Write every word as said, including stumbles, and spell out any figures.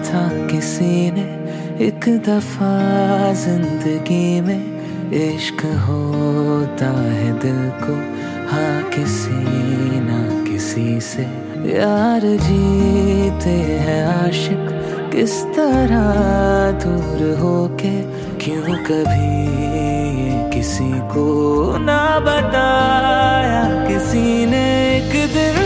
था किसी ने एक दफा जिंदगी में, इश्क होता है दिल को हाँ किसी ना किसी से। यार जीते हैं आशिक किस तरह दूर होके, क्यों कभी ये किसी को ना बताया किसी ने। एक दिन